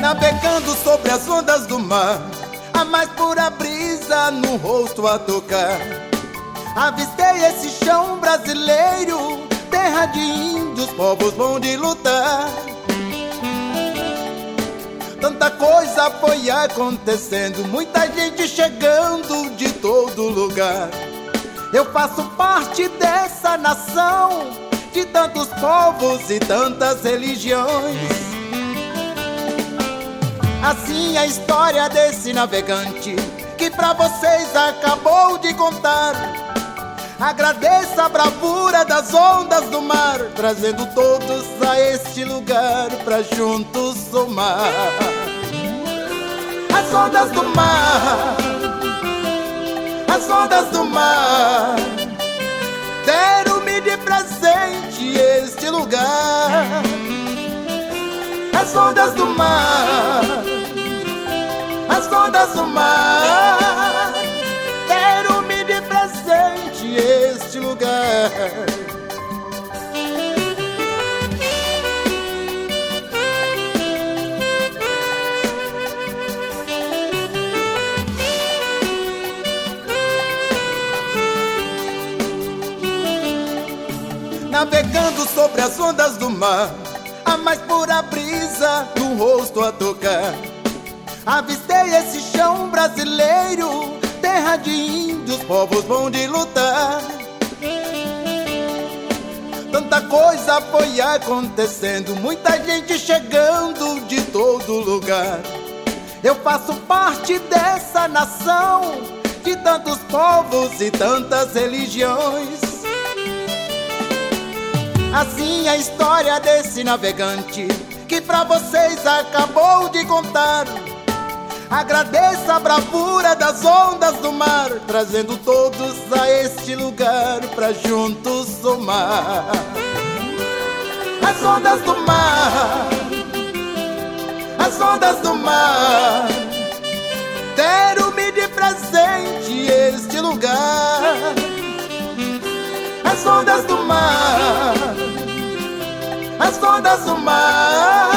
Navegando sobre as ondas do mar, a mais pura brisa no rosto a tocar. Avistei esse chão brasileiro, terra de índios, povos bons de lutar. Tanta coisa foi acontecendo, muita gente chegando de todo lugar. Eu faço parte dessa nação, de tantos povos e tantas religiões. Assim a história desse navegante que pra vocês acabou de contar. Agradeça a bravura das ondas do mar, trazendo todos a este lugar pra juntos somar. As ondas do mar, as ondas do mar, deram-me de presente este lugar. As ondas do mar, as ondas do mar, deram-me de presente este lugar. Navegando sobre as ondas do mar, a mais pura brisa no rosto a tocar. Avistei esse chão brasileiro, terra de índios, povos bons de lutar. Tanta coisa foi acontecendo, muita gente chegando de todo lugar. Eu faço parte dessa nação, de tantos povos e tantas religiões. Assim a história desse navegante que pra vocês acabou de contar. Agradeça a bravura das ondas do mar, trazendo todos a este lugar pra juntos somar. As ondas do mar, as ondas do mar, deram-me de presente este lugar. As ondas do mar, as ondas do mar,